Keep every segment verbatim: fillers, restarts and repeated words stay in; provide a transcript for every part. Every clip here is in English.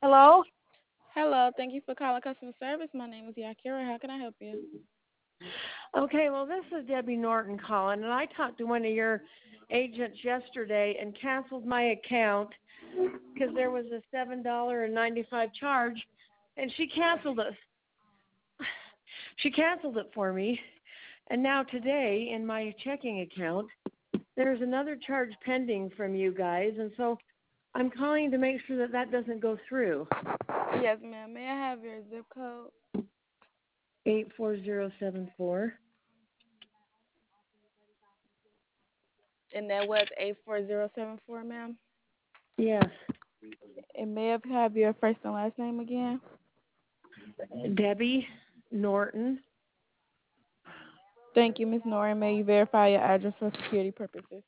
Hello? Hello, thank you for calling customer service. My name is Yakira. How can I help you? Okay, well, this is Debbie Norton calling, and I talked to one of your agents yesterday and canceled my account because there was a seven dollars and ninety-five cents charge, and she canceled it. She canceled it for me, and now today in my checking account, there's another charge pending from you guys, and so I'm calling to make sure that that doesn't go through. Yes, ma'am. May I have your zip code? eight four zero seven four. And that was eight four zero seven four, ma'am. Yes, And may I have your first and last name again? Debbie Norton. Thank you, Miss Nora. May you verify your address for security purposes?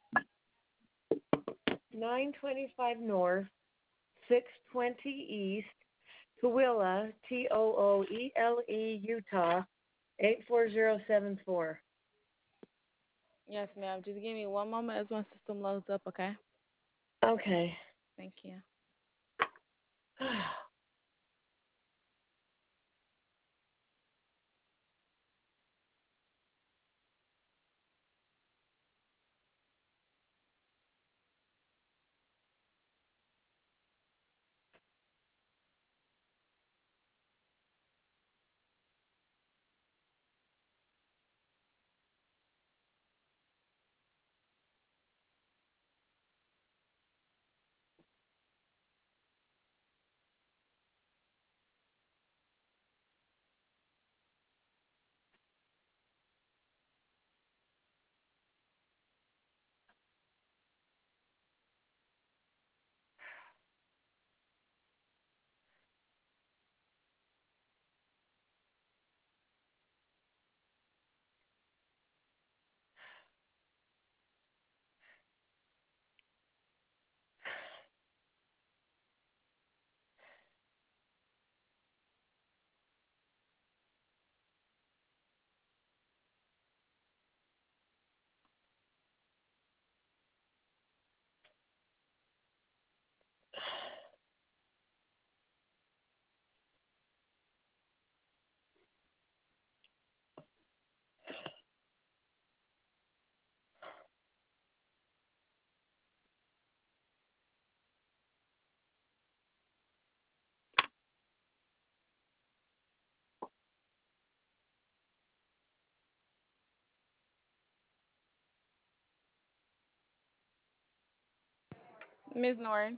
nine twenty-five North, six twenty East, Tooele, T O O E L E, Utah, eight four zero seven four. Yes, ma'am. Just give me one moment as my system loads up, okay? Okay. Thank you. Miss Nora.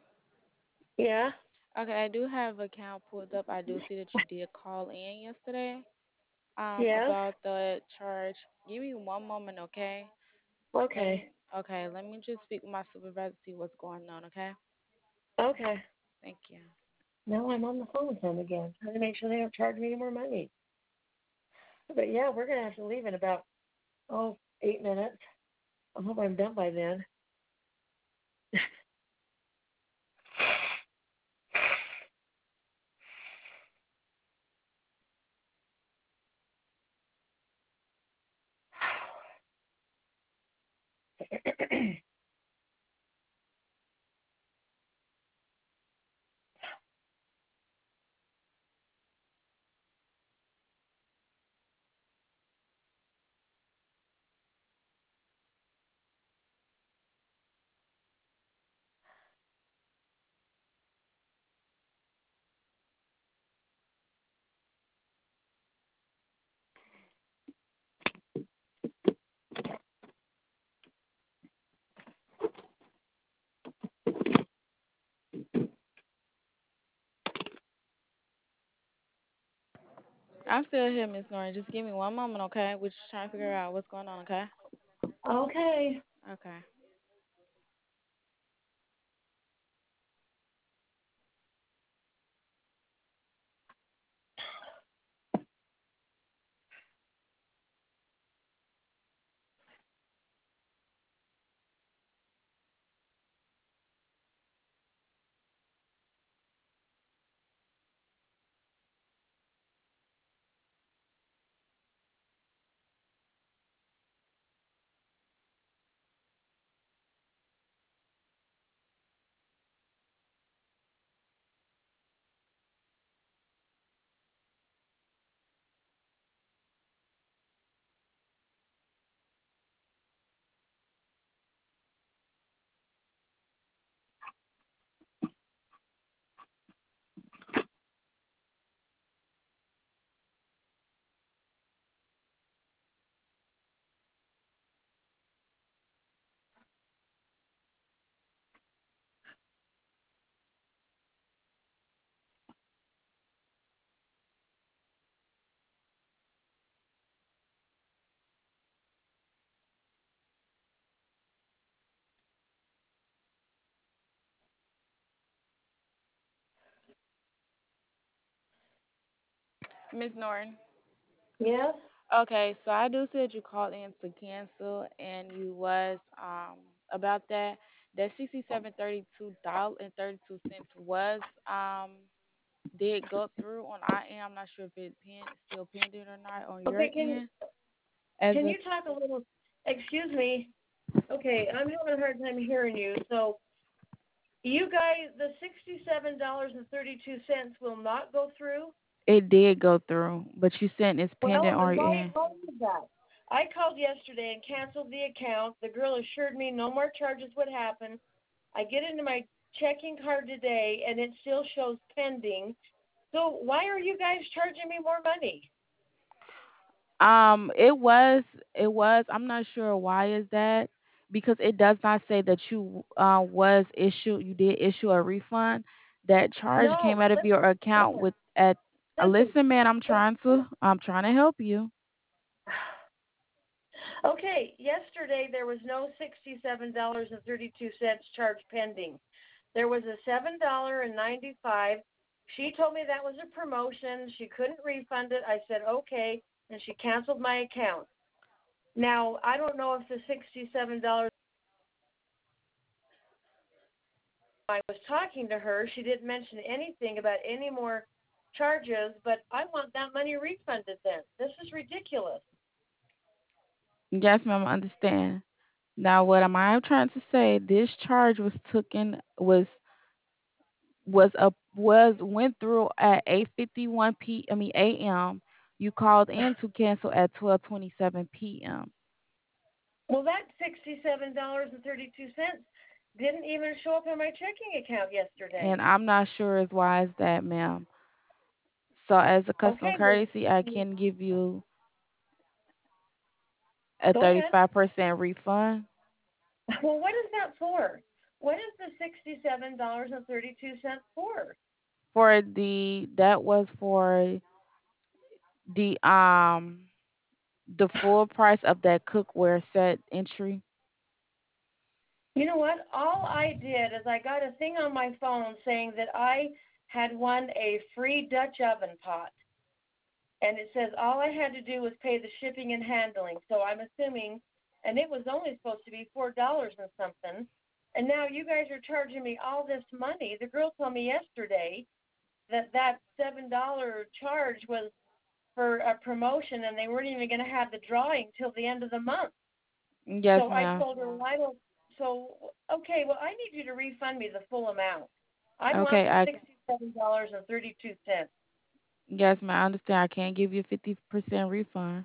Yeah? Okay, I do have account pulled up. I do see that you did call in yesterday um Yes? about the charge. Give me one moment, okay? Let Okay. me okay, let me just speak with my supervisor, see what's going on, okay? Okay. Thank you. Now I'm on the phone with them again, trying to make sure they don't charge me any more money. But yeah, we're going to have to leave in about, oh, eight minutes. I hope I'm done by then. I'm still here, Miss Nora. Just give me one moment, okay? We're just trying to figure out what's going on, okay? Okay. Okay. Miss Norton. Yes. Okay, so I do see that you called in to cancel, and you was um about that. That sixty-seven thirty-two dollar and thirty-two cents was um did go through on I am. I'm not sure if it pen, still pending or not on your Okay. Can end. As can of you talk a little? Excuse me. Okay, I'm having a hard time hearing you. So you guys, the sixty-seven dollars and thirty-two cents will not go through. it did go through, but you said it's pending Well, on then your why end. why is that? I called yesterday and canceled the account. The girl assured me no more charges would happen. I get into my checking card today and it still shows pending. So why are you guys charging me more money? Um, it was, it was. I'm not sure why is that because it does not say that you uh was issued. You did issue a refund. That charge came No, out of your listen, account listen, with at. Uh, listen. listen, man, I'm trying to. I'm trying to help you. Okay, yesterday there was no sixty-seven dollars and thirty-two cents charge pending. There was a seven dollars and ninety-five cents. She told me that was a promotion. She couldn't refund it. I said, okay, and she canceled my account. Now, I don't know if the sixty-seven dollars I was talking to her, she didn't mention anything about any more charges, but I want that money refunded then. This is ridiculous. Yes, ma'am, I understand. Now, what am I trying to say? This charge was taken was was up was went through at eight fifty-one p. I mean a m. You called in to cancel at twelve twenty-seven p m. Well, that sixty-seven dollars and thirty-two cents didn't even show up in my checking account And yesterday. I'm not sure as why is that, ma'am. So as a customer Okay, well, courtesy, I can give you a go ahead. thirty-five percent refund Well, what is that for? What is the sixty-seven dollars and thirty-two cents for? for the that was for the um the full price of that cookware set entry. You know what? All I did is I got a thing on my phone saying that I had won a free Dutch oven pot. And it says all I had to do was pay the shipping and handling. So I'm assuming, and it was only supposed to be four dollars and something. And now you guys are charging me all this money. The girl told me yesterday that that seven dollar charge was for a promotion, and they weren't even going to have the drawing till the end of the month. Yes, So I ma'am. told her, well, I don't. So okay, well I need you to refund me the full amount. I want Okay, the I sixty-seven dollars and thirty-two cents. yes, ma'am. I understand. I can't give you a fifty percent refund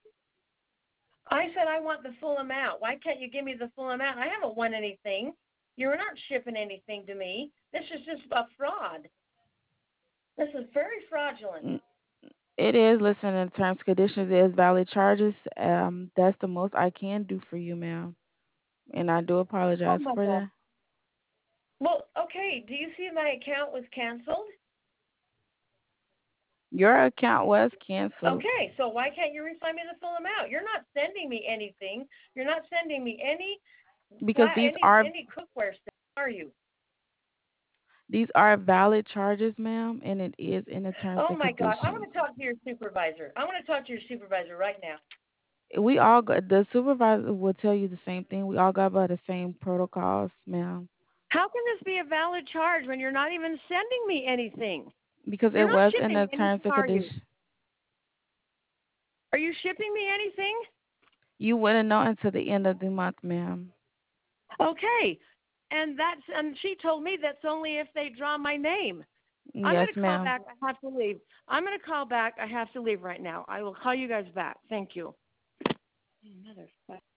I said I want the full amount. Why can't you give me the full amount? I haven't won anything. You're not shipping anything to me. This is just a fraud. This is very fraudulent. Mm, it is. Listen, in terms and conditions, it is valid charges. Um, that's the most I can do for you, ma'am. And I do Oh apologize my for God. that. Well, okay. Do you see my account was canceled? Your account was canceled Okay, so why can't you refund me the full amount? You're not sending me anything. You're not sending me any because flat these any are any cookware stuff, are you? these are valid charges, ma'am, and it is in the terms Oh and my God. I conditions. want to talk to your supervisor. I want to talk to your supervisor right now. We all got the supervisor will tell you the same thing. We all got by the same protocols, ma'am, How can this be a valid charge when you're not even sending me anything? because it You're not was in shipping the me terms anything, and are you? conditions. Are you shipping me anything? You wouldn't know until the end of the month, ma'am. Okay. And that's and she told me that's only if they draw my name. I'm Yes, going to call ma'am. back. I have to leave. I'm going to call back. I have to leave right now. I will call you guys back. Thank you. Mother.